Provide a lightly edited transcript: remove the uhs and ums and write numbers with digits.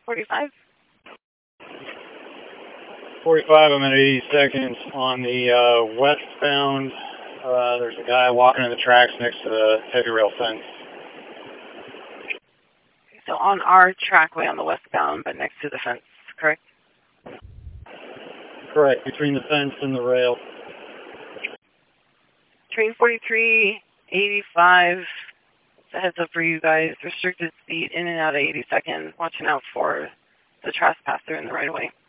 45. 45, I'm at 80 seconds on the westbound. There's a guy walking in the tracks next to the heavy rail fence. So on our trackway on the westbound, but next to the fence, correct? Correct, between the fence and the rail. Train 43, 85. It's a heads up for you guys. Restricted speed in and out of 80 seconds. Watching out for the trespasser in the right of way.